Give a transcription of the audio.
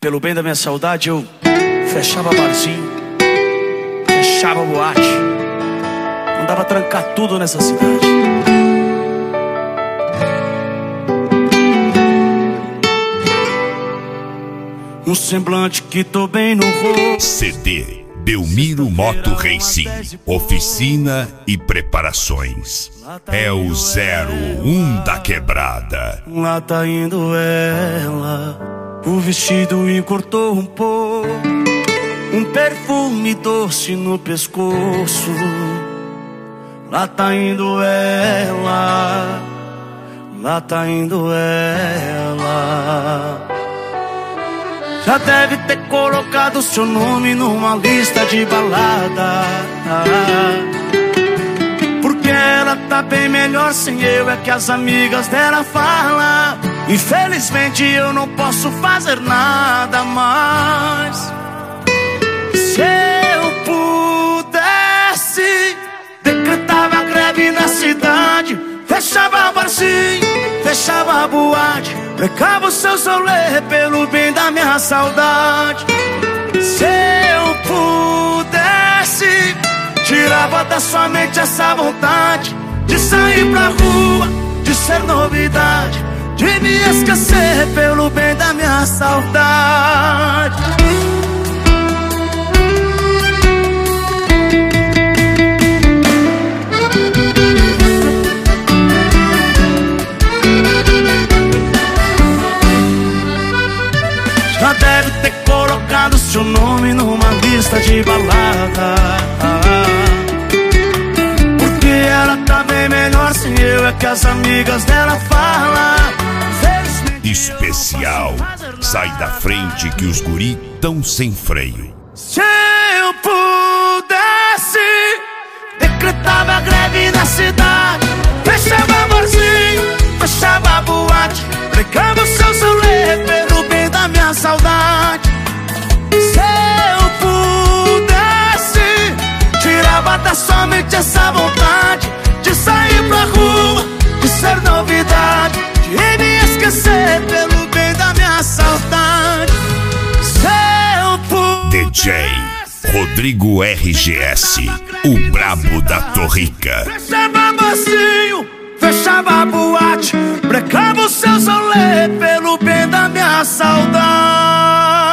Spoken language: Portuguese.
pelo bem da minha saudade, eu fechava barzinho, fechava boate, mandava trancar tudo nessa cidade. Um semblante que tô bem no rosto. CD Belmiro Moto Racing, oficina e preparações. É o 01 da quebrada. Lá tá indo ela, o vestido encurtou um pouco, um perfume doce no pescoço. Lá tá indo ela, lá tá indo ela. Já deve ter colocado seu nome numa lista de balada, porque ela tá bem melhor sem eu, é que as amigas dela falam. Infelizmente eu não posso fazer nada mais. Se eu pudesse, decretava greve na cidade, fechava barzinho, fechava a boate, brecava o seu solê pelo bem da minha saudade. Se eu pudesse, tirava da sua mente essa vontade de sair pra rua, de ser novidade, de me esquecer pelo bem da minha saudade. Já deve ter colocado seu nome numa lista de balada, porque ela tá bem melhor sem eu, é que as amigas dela falam. Especial, sai da frente que os guri tão sem freio. Se eu pudesse, decretava greve na cidade, fechava barzinho, fechava boate, brecava o seu solê pelo bem da minha saudade. Se eu pudesse, tirava da sua mente essa vontade de sair pra rua, de ser novidade, de me esquecer pelo bem da minha saudade. Se eu pudesse, DJ Rodrigo RGS, o brabo da Torrica. fechava barzinho, fechava a boate, brecava o seu solê pelo bem da minha saudade.